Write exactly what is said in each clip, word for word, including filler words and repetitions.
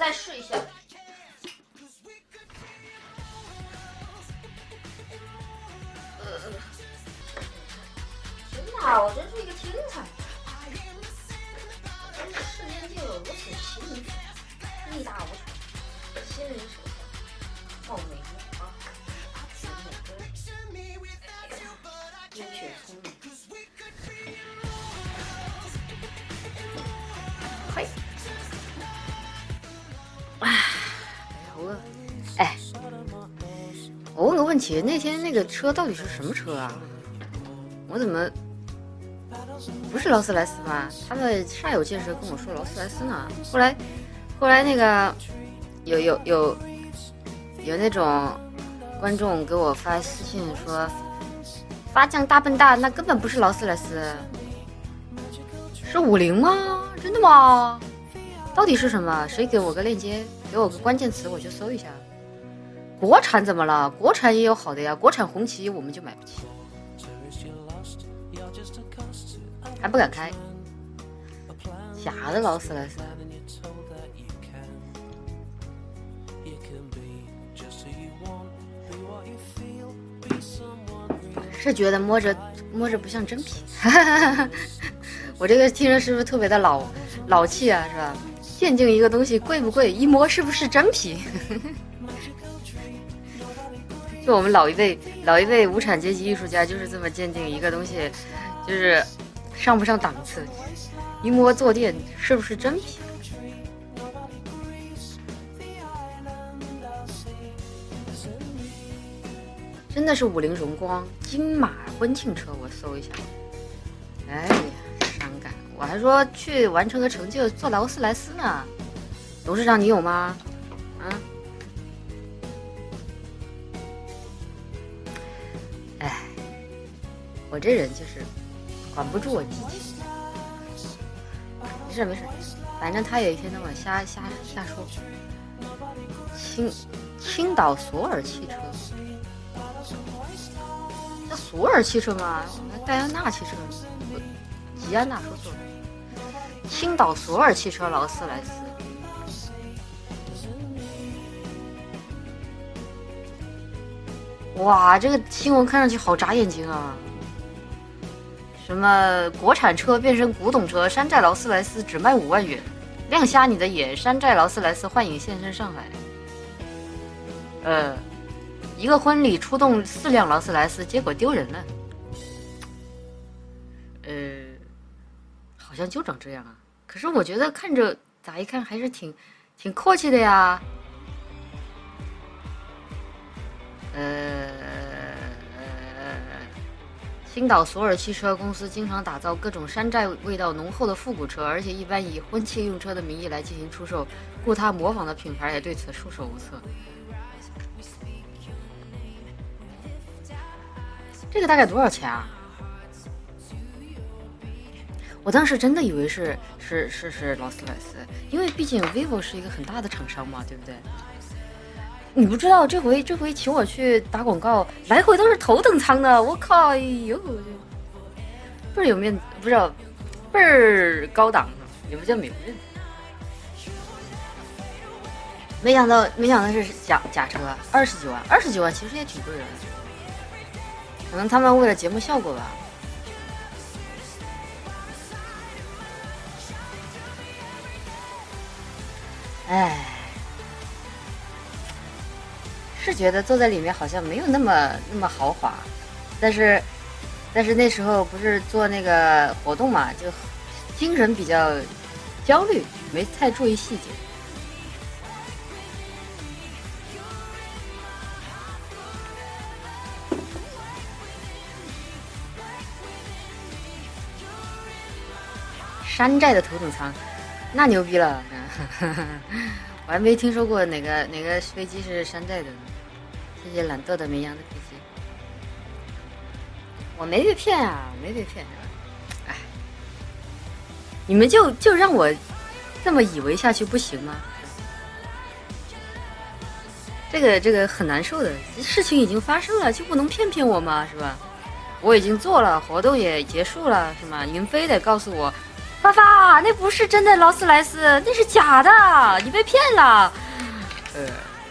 再试一下。呃，真的、啊，我真是一个天才。真是世间竟有如此奇女子，力大无穷，心灵手巧，貌美如花，绝美歌，优秀聪明。嘿，哎，好饿。哎，我问个问题，那天那个车到底是什么车啊？我怎么不是劳斯莱斯吗？他们煞有介事跟我说劳斯莱斯呢。后来，后来那个有有有有那种观众给我发私信说，发酱大笨蛋，那根本不是劳斯莱斯，是五菱吗？真的吗？到底是什么？谁给我个链接，给我个关键词，我去搜一下。国产怎么了？国产也有好的呀，国产红旗我们就买不起。还不敢开，假的劳斯莱斯。是觉得摸着摸着不像真皮，我这个听着是不是特别的老老气啊？是吧？鉴定一个东西贵不贵，一摸是不是真皮？就我们老一辈老一辈无产阶级艺术家就是这么鉴定一个东西，就是上不上档次，一摸坐垫是不是真皮？真的是五菱荣光金马婚庆车，我搜一下。哎呀，伤感！我还说去完成个成就，做劳斯莱斯呢。董事长，你有吗？啊？哎，我这人就是管不住我激情。没事没事，反正他有一天到晚瞎瞎瞎说。青青岛索尔汽车。叫索尔汽车吗？戴安娜汽车，吉安娜说错了。青岛索尔汽车劳斯莱斯。哇，这个新闻看上去好眨眼睛啊！什么国产车变成古董车，山寨劳斯莱斯只卖五万元，亮瞎你的眼！山寨劳斯莱斯幻影现身上海。呃。一个婚礼出动四辆劳斯莱斯，结果丢人了。呃，好像就长这样啊。可是我觉得看着咋一看还是挺挺阔气的呀。呃，青岛索尔汽车公司经常打造各种山寨味道浓厚的复古车，而且一般以婚庆用车的名义来进行出售，故他模仿的品牌也对此束手无策。这个大概多少钱啊？我当时真的以为是是是是劳斯莱斯，因为毕竟 vivo 是一个很大的厂商嘛，对不对？你不知道这回这回请我去打广告，来回都是头等舱的，我靠，哎呦，倍儿有面子，不知道倍儿高档，也不叫美人。没想到没想到是假假车，二十几万，二十几万其实也挺贵的。可能他们为了节目效果吧。哎，是觉得坐在里面好像没有那么那么豪华，但是但是那时候不是做那个活动嘛，就精神比较焦虑，没太注意细节。山寨的头等舱，那牛逼了！我还没听说过哪个哪个飞机是山寨的呢。谢谢懒惰的绵羊的飞机，我没被骗啊，我没被骗。哎，你们就就让我这么以为下去不行吗？这个这个很难受的，事情已经发生了，就不能骗骗我吗？是吧？我已经做了，活动也结束了，是吗？你们非得告诉我发发，那不是真的劳斯莱斯，那是假的，你被骗了。呃，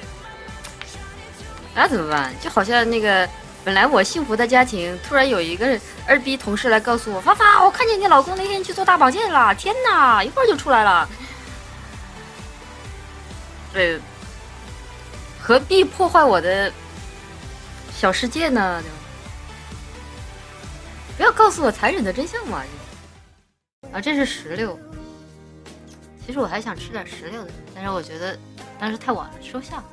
那怎么办？就好像那个本来我幸福的家庭，突然有一个二逼同事来告诉我，发发，我看见你老公那天去做大保健了，天哪，一会儿就出来了。对，何必破坏我的小世界呢？不要告诉我残忍的真相嘛！啊，这是石榴。其实我还想吃点石榴的，但是我觉得当时太晚了，吃不下。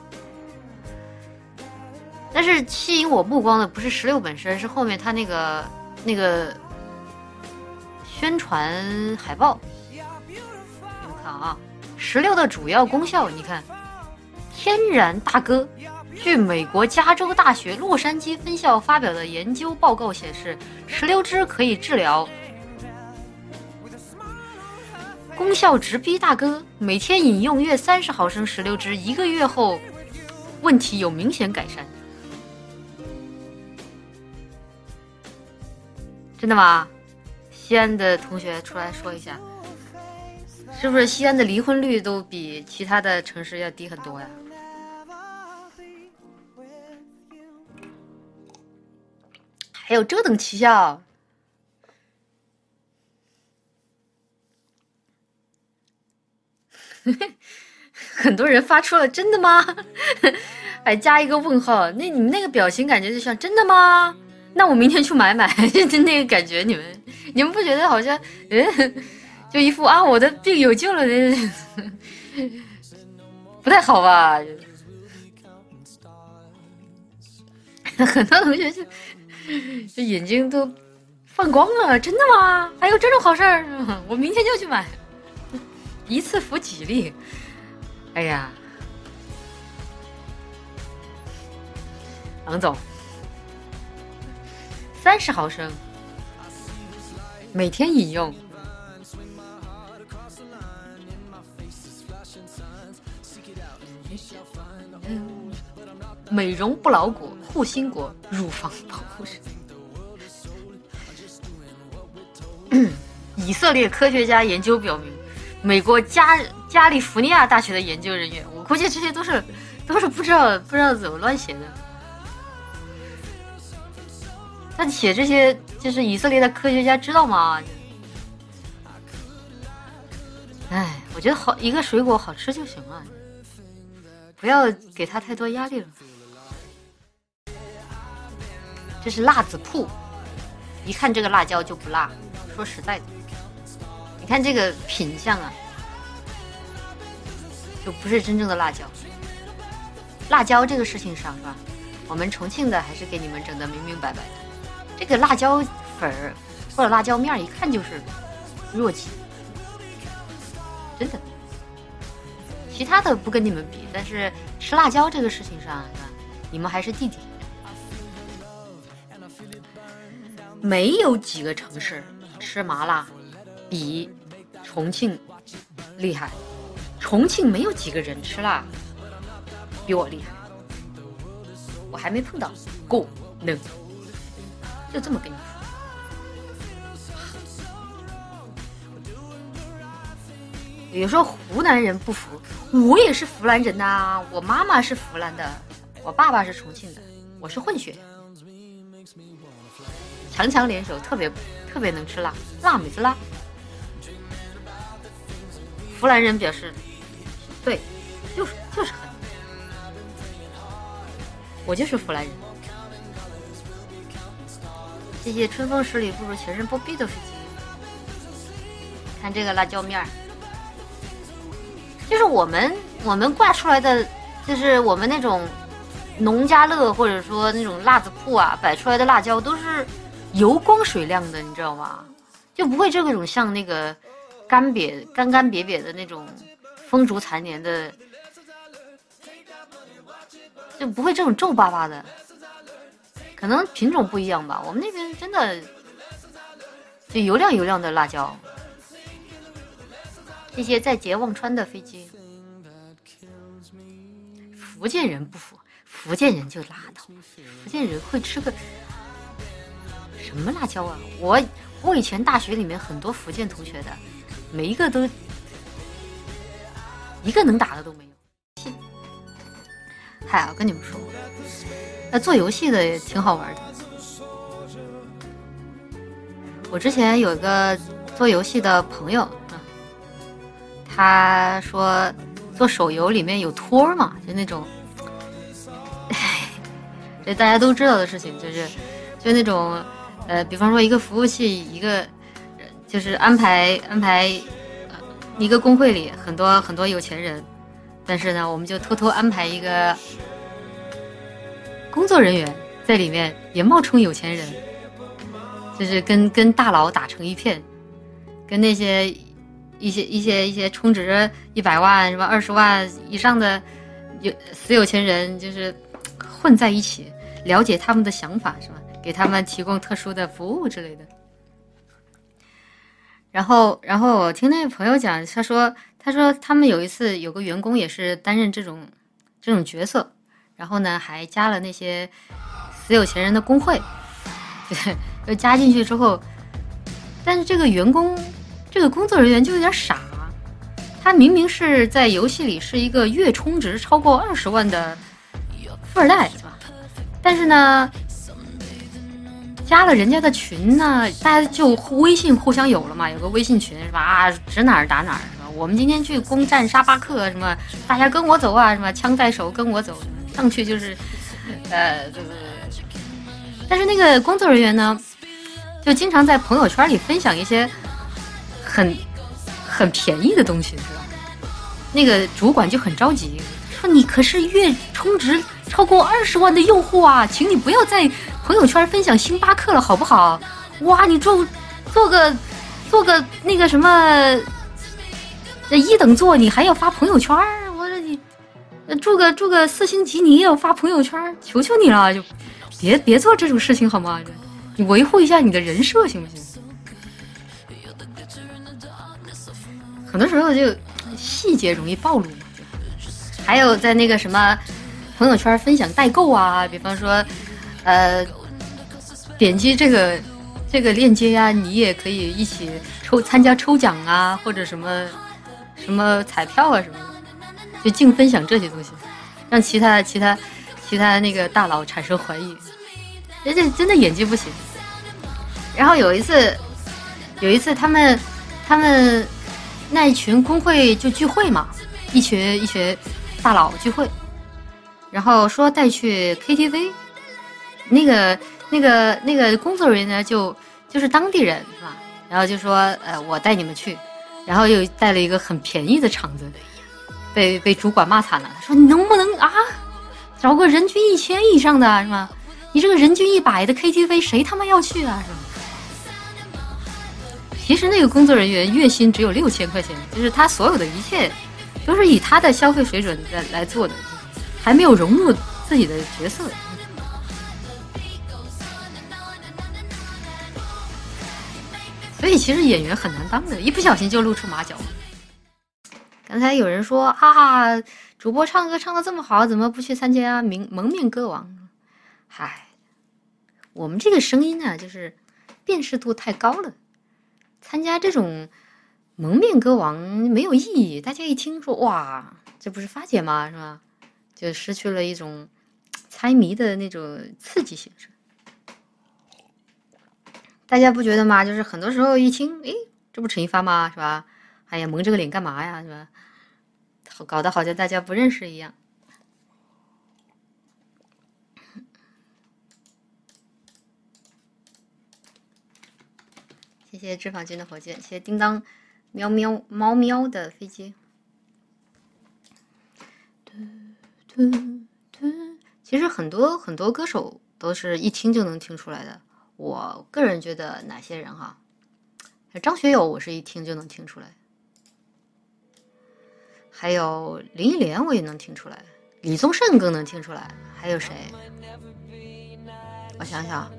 但是吸引我目光的不是石榴本身，是后面它那个那个宣传海报。你们看啊，石榴的主要功效，你看，天然大哥。据美国加州大学洛杉矶分校发表的研究报告显示，石榴汁可以治疗。功效直逼大哥，每天饮用约三十毫升石榴汁，一个月后，问题有明显改善。真的吗？西安的同学出来说一下，是不是西安的离婚率都比其他的城市要低很多呀？还有这等奇效？很多人发出了真的吗？还加一个问号。那你们那个表情感觉就像真的吗？那我明天去买买。就那个感觉，你们你们不觉得好像嗯，就一副啊我的病有救了的，不太好吧？很多同学就就眼睛都放光了，真的吗？还有这种好事儿？我明天就去买，一次服几粒。哎呀，王总，三十毫升，每天饮用。美容不老果、护心果、乳房保护神。以色列科学家研究表明，美国加加利福尼亚大学的研究人员，我估计这些都是都是不知道不知道怎么乱写的。他写这些就是以色列的科学家知道吗？哎，我觉得好一个水果好吃就行了，不要给他太多压力了。这是辣子铺，一看这个辣椒就不辣。说实在的，你看这个品相啊，就不是真正的辣椒。辣椒这个事情上是吧？我们重庆的还是给你们整得明明白白的。这个辣椒粉儿或者辣椒面，一看就是弱鸡，真的。其他的不跟你们比，但是吃辣椒这个事情上，你们还是弟弟。没有几个城市吃麻辣比重庆厉害，重庆没有几个人吃辣比我厉害，我还没碰到过能，就这么跟你说。有时候湖南人不服，我也是湖南人呐、啊，我妈妈是湖南的，我爸爸是重庆的，我是混血。强强联手，特别特别能吃辣，辣妹子辣。湖南人表示，对，就是就是很，我就是湖南人。谢谢春风十里不如前任不必的飞机。看这个辣椒面儿，就是我们我们挂出来的，就是我们那种农家乐或者说那种辣子铺啊，摆出来的辣椒都是油光水亮的，你知道吗？就不会这种像那个干瘪干干瘪瘪的那种风烛残年的，就不会这种皱巴巴的。可能品种不一样吧，我们那边真的就油亮油亮的辣椒。谢谢在捷忘川的飞机。福建人不服，福建人就拉倒，福建人会吃个什么辣椒啊？我我以前大学里面很多福建同学的， 每一个都一个能打的都没有。嗨，我跟你们说，那做游戏的也挺好玩的。我之前有一个做游戏的朋友，他说做手游里面有托嘛，就那种，这大家都知道的事情，就是就那种呃，比方说一个服务器，一个就是安排安排、呃、一个工会里很多很多有钱人，但是呢，我们就偷偷安排一个工作人员在里面也冒充有钱人，就是跟跟大佬打成一片，跟那些一些一些一些充值一百万什么二十万以上的有死有钱人，就是混在一起，了解他们的想法，是吧？给他们提供特殊的服务之类的。然后，然后我听那个朋友讲，他说，他说他们有一次有个员工也是担任这种这种角色，然后呢还加了那些死有钱人的工会，对，就加进去之后，但是这个员工，这个工作人员就有点傻，他明明是在游戏里是一个月充值超过二十万的富二代，是吧？但是呢，加了人家的群呢，大家就微信互相有了嘛，有个微信群是吧？啊，指哪儿打哪儿是吧？我们今天去攻占沙巴克什么，大家跟我走啊，什么枪在手跟我走，上去就是，呃，就是，但是那个工作人员呢，就经常在朋友圈里分享一些很很便宜的东西，是吧？那个主管就很着急，说你可是月充值超过二十万的用户啊，请你不要在朋友圈分享星巴克了，好不好？哇，你做做个做个那个什么一等座，你还要发朋友圈？我说你住个住个四星级，你也要发朋友圈？求求你了，就别别做这种事情好吗？你维护一下你的人设行不行？很多时候就细节容易暴露嘛。还有在那个什么朋友圈分享代购啊，比方说呃点击这个这个链接啊，你也可以一起抽参加抽奖啊，或者什么什么彩票啊什么的，就净分享这些东西，让其他其他其他那个大佬产生怀疑，人家真的演技不行。然后有一次有一次他们他们那一群工会就聚会嘛，一群一群大佬聚会，然后说带去 K T V， 那个那个那个工作人员呢就就是当地人是吧？然后就说呃我带你们去，然后又带了一个很便宜的场子，被被主管骂惨了，他说你能不能啊找个人均一千以上的是吧？你这个人均一百的 K T V 谁他妈要去啊是吧？其实那个工作人员月薪只有六千块钱，就是他所有的一切都是以他的消费水准来来做的，还没有融入自己的角色。所以其实演员很难当的，一不小心就露出马脚。刚才有人说啊，主播唱歌唱得这么好，怎么不去参加蒙蒙面歌王？嗨，我们这个声音呢，就是辨识度太高了。参加这种蒙面歌王没有意义，大家一听说哇，这不是发姐吗？是吧？就失去了一种猜谜的那种刺激性。大家不觉得吗？就是很多时候一听，诶，这不陈一发吗？是吧？哎呀，蒙这个脸干嘛呀？是吧？搞得好像大家不认识一样。谢谢脂肪君的火箭，谢谢叮当喵喵猫喵的飞机。其实很多很多歌手都是一听就能听出来的。我个人觉得哪些人哈，张学友我是一听就能听出来，还有林忆莲我也能听出来，李宗盛更能听出来，还有谁？我想想。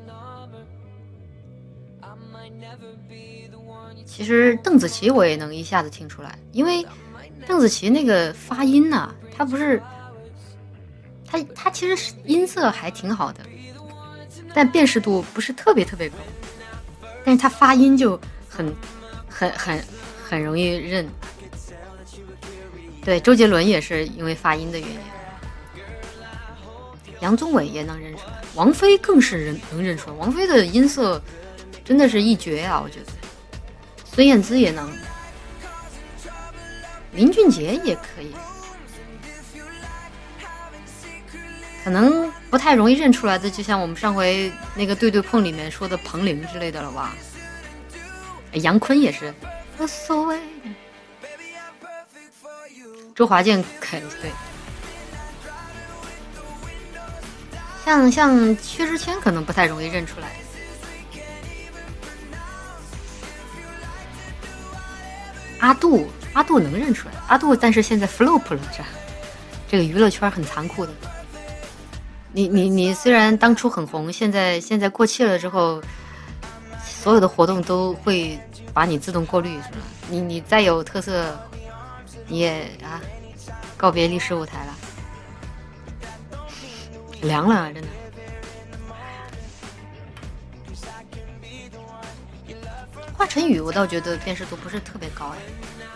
其实邓紫棋我也能一下子听出来，因为邓紫棋那个发音呢、啊，她不是，她她其实音色还挺好的，但辨识度不是特别特别高，但是她发音就很很很很容易认。对，周杰伦也是因为发音的原因。杨宗纬也能认出来，王菲更是认能认出来。王菲的音色真的是一绝啊，我觉得。孙燕姿也能，林俊杰也可以，可能不太容易认出来的，就像我们上回那个对对碰里面说的彭羚之类的了吧。杨坤也是无所谓。周华健可以对。像像薛之谦可能不太容易认出来。阿杜阿杜能认出来，阿杜但是现在 flop 了，这这个娱乐圈很残酷的。你你你虽然当初很红，现在现在过气了之后，所有的活动都会把你自动过滤，是吧？你你再有特色，你也啊告别历史舞台了。凉了，真的。华晨宇，我倒觉得辨识度不是特别高哎。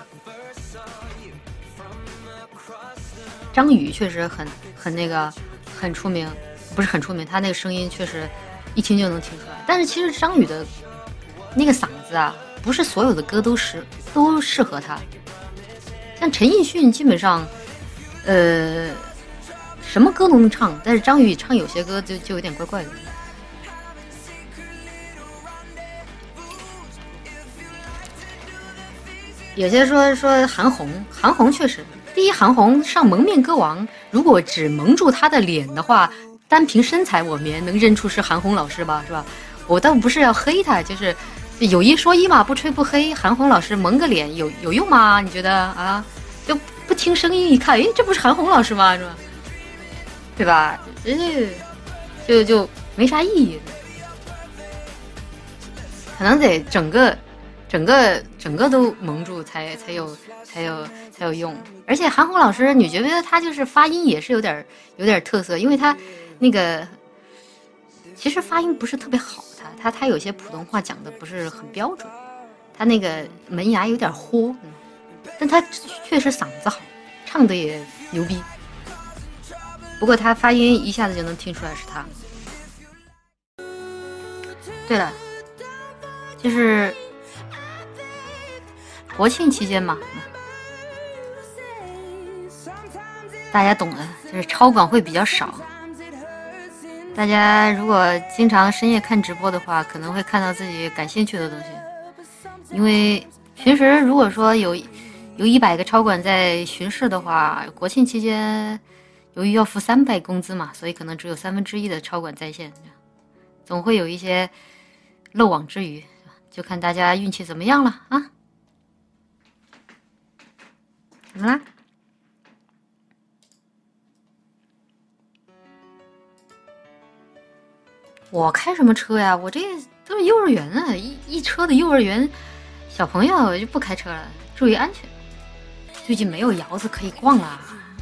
张宇确实很很那个很出名，不是很出名，他那个声音确实一听就能听出来。但是其实张宇的那个嗓子啊，不是所有的歌都适都适合他。像陈奕迅基本上，呃。什么歌都能唱，但是张宇唱有些歌就就有点怪怪的。有些说说韩红，韩红确实，第一韩红上蒙面歌王，如果只蒙住她的脸的话，单凭身材我们也能认出是韩红老师吧，是吧？我倒不是要黑她，就是有一说一嘛，不吹不黑。韩红老师蒙个脸有有用吗？你觉得啊？就不听声音一看，诶，这不是韩红老师吗？是吧？对吧？就就没啥意义，可能得整个、整个、整个都蒙住才才有才有才有用。而且韩红老师，你觉得她就是发音也是有点有点特色，因为她那个其实发音不是特别好，她她她有些普通话讲的不是很标准，她那个门牙有点豁，但她确实嗓子好，唱的也牛逼。不过他发音一下子就能听出来是他。对了，就是国庆期间嘛，大家懂的，就是超管会比较少。大家如果经常深夜看直播的话，可能会看到自己感兴趣的东西。因为平时如果说有有一百个超管在巡视的话，国庆期间。由于要付三倍工资嘛，所以可能只有三分之一的超管在线，总会有一些漏网之鱼，就看大家运气怎么样了啊！怎么啦？我开什么车呀？我这都是幼儿园啊，一一车的幼儿园小朋友就不开车了，注意安全。最近没有窑子可以逛啦。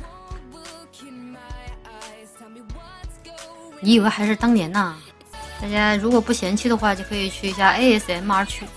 你以为还是当年呢？大家如果不嫌弃的话，就可以去一下 A S M R 区。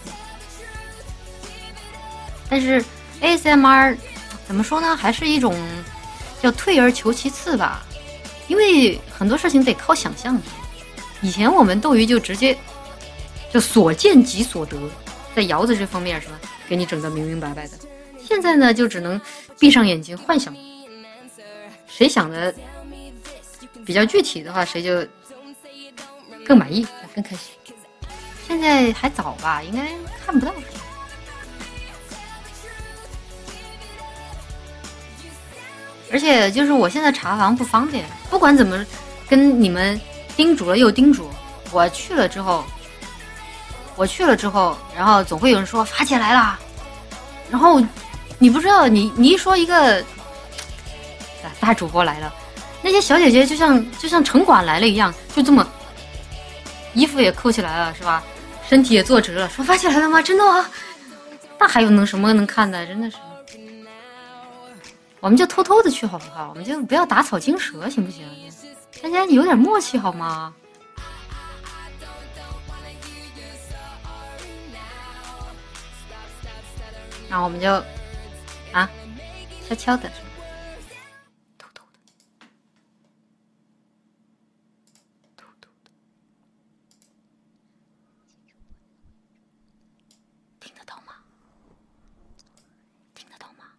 但是 A S M R 怎么说呢？还是一种叫退而求其次吧，因为很多事情得靠想象。以前我们斗鱼就直接就所见即所得，在窑子这方面是吧，给你整得明明白白的。现在呢，就只能闭上眼睛幻想，谁想的比较具体的话，谁就更满意更开心。现在还早吧，应该看不到什么。而且就是我现在查房不方便，不管怎么跟你们叮嘱了又叮嘱，我去了之后我去了之后然后总会有人说发起来了，然后你不知道，你你一说一个大主播来了，那些小姐姐就像就像城管来了一样，就这么衣服也扣起来了是吧，身体也坐直了，说发起来了吗？真的吗？那还有能什么能看的？真的是，我们就偷偷的去好不好？我们就不要打草惊蛇行不行？大家有点默契好吗？ 然后我们就啊，悄悄的，偷偷的，偷偷的，听得到吗？听得到吗？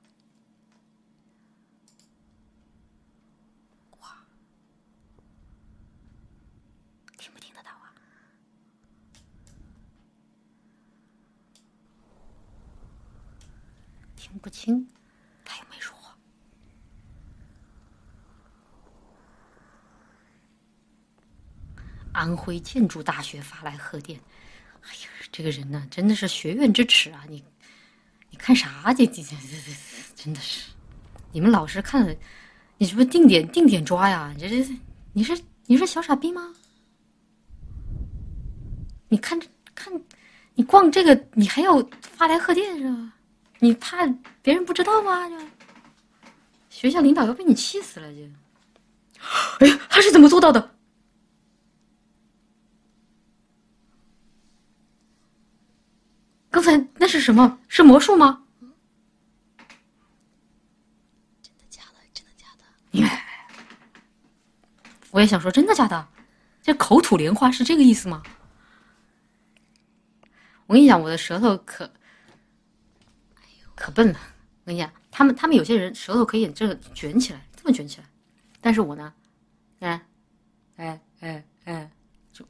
哇，听不听得到啊？听不清，他又没说话。安徽建筑大学发来贺电，哎呀，这个人呢，真的是学院之耻啊！你，你看啥？这这这这这，真的是，你们老师看了，你是不是定点定点抓呀？你这这，你是你是小傻逼吗？你看看，你光这个，你还要发来贺电是吧？你怕别人不知道吗？就学校领导要被你气死了就。哎呀，他是怎么做到的？刚才那是什么？是魔术吗？ 真的假的？真的假的？ 我也想说，真的假的？这口吐莲花是这个意思吗？我跟你讲，我的舌头可可笨了。我跟你讲，他们他们有些人舌头可以这个卷起来，这么卷起来，但是我呢，哎哎哎哎，就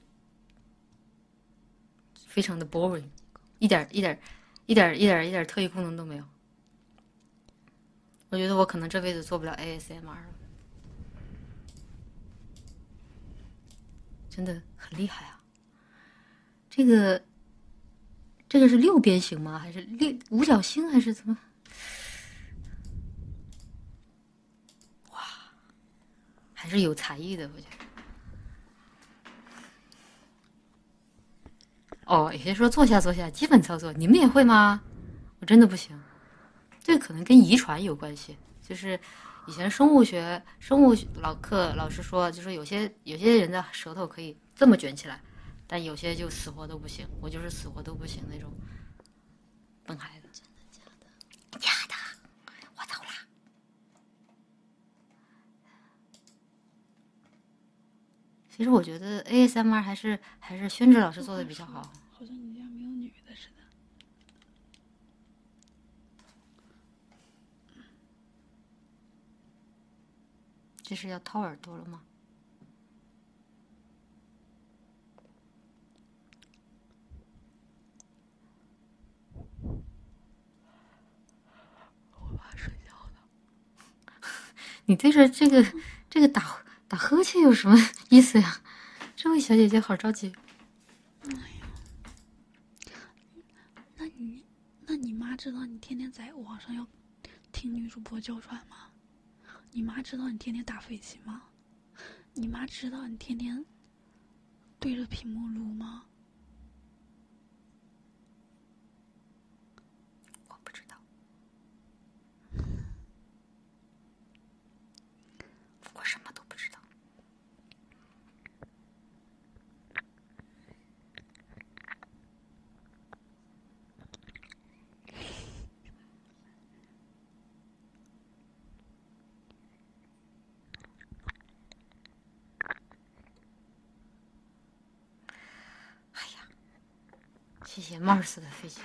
非常的 boring， 一点一点一点一点一点特异功能都没有。我觉得我可能这辈子做不了 A S M R 了，真的很厉害啊！这个这个是六边形吗？还是六五角星？还是怎么？哇，还是有才艺的，我觉得。哦，有些说坐下坐下，基本操作，你们也会吗？我真的不行，这可能跟遗传有关系。就是以前生物学生物老课老师说，就说有些有些人的舌头可以这么卷起来，但有些就死活都不行。我就是死活都不行那种笨孩子。 真的假的？ 假的，我走了。其实我觉得 A S M R 还是还是宣志老师做的比较好。 好像你家没有女的似的。 这是要掏耳朵了吗？ 我怕睡觉了。 你对着这个这个打打呵欠有什么意思呀？这位小姐姐好着急。 哎呀，那你那你妈知道你天天在网上要听女主播娇喘吗？你妈知道你天天打飞机吗？你妈知道你天天对着屏幕录吗？ 我不知道，我什么都不知道。谢谢 Mars 的飞机。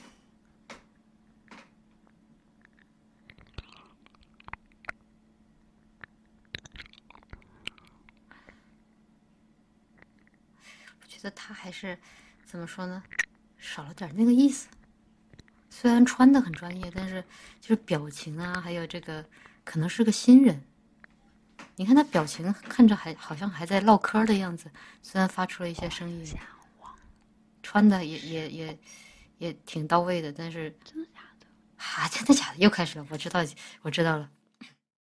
我觉得他还是怎么说呢，少了点那个意思。虽然穿的很专业，但是就是表情啊，还有这个可能是个新人。你看他表情看着还好像还在唠嗑的样子，虽然发出了一些声音。穿的也也也也挺到位的，但是真的假的？ 啊，真的假的？又开始了，我知道，我知道了。